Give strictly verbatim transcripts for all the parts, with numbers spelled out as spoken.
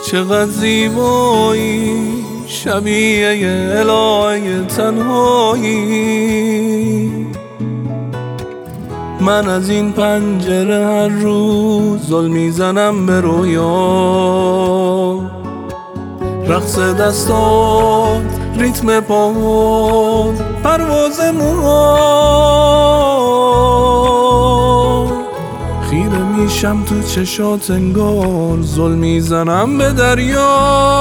چقدر زیبایی، شبیه الهه تنهایی. من از این پنجره هر روز زل میزنم به رویا. رقص دستات، ریتم پاهات، پرواز موها. خیره میشم تو چشات انگار زل میزنم به دریا.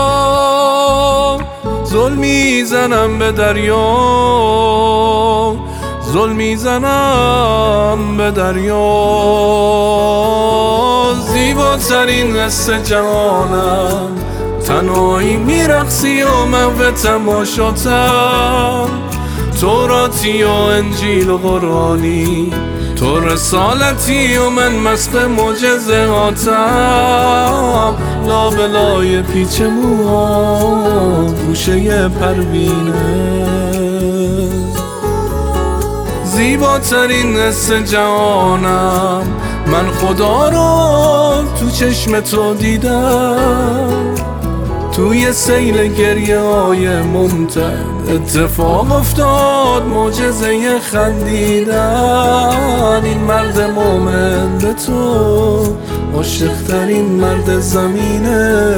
زل میزنم به دریا، زل میزنم به دریا. زیباترین حس جهانم، تنهایی میرقصی و من به تماشاتم. توراتی و انجیل و قرآنی، تو رسالتی و من مست معجزهاتم. لابلای پیچ موها، گوشه پروینه. زیباترین حس جهانم، من خدا رو تو چشم تو دیدم. توی سیل گریه های ممتد اتفاق افتاد، معجزه خندیدن. این مرد مومن به تو عاشق‌ترین مرد زمینه.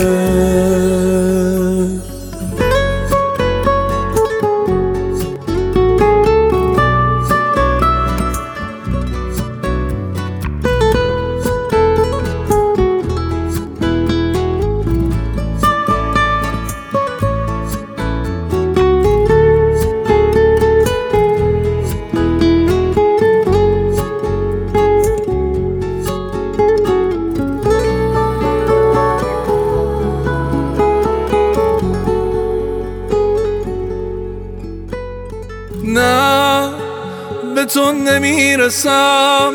نه به تو نمیرسم،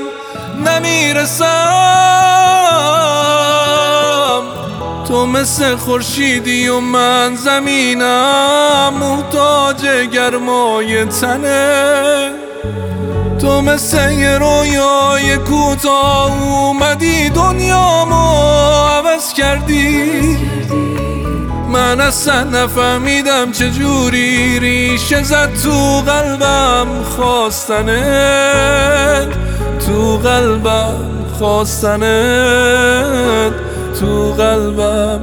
نمیرسم. تو مثل خورشیدی و من زمینم، محتاج گرمای تنه. تو مثل یه رویای کوتاه اومدی، دنیامو عوض کردی. من اصلا نفهمیدم چجوری ریشه زد تو قلبم خواستنت، تو قلبم خواستنت، تو قلبم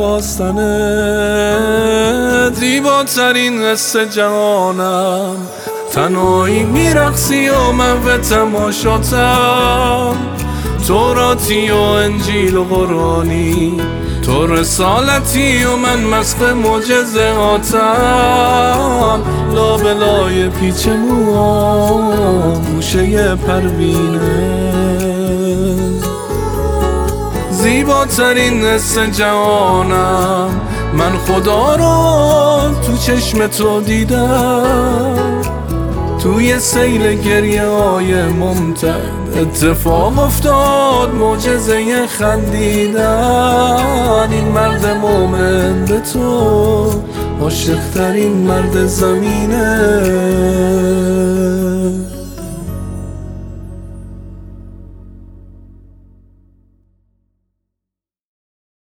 خواستنت. زیباترین حس جهانم، تنهایی میرقصی و من به تماشاتم. توراتی و انجیل و قرآنی، تو رسالتی و من مست معجزهاتم. لابلای پیچ موها، گوشه پروینه. زیباترین حس جهانم، من خدا رو تو چشم تو دیدم. توی سیل گریه های ممتد اتفاق افتاد، معجزه خندیدن. این مرد مومن به تو عاشق‌ترین مرد زمینه.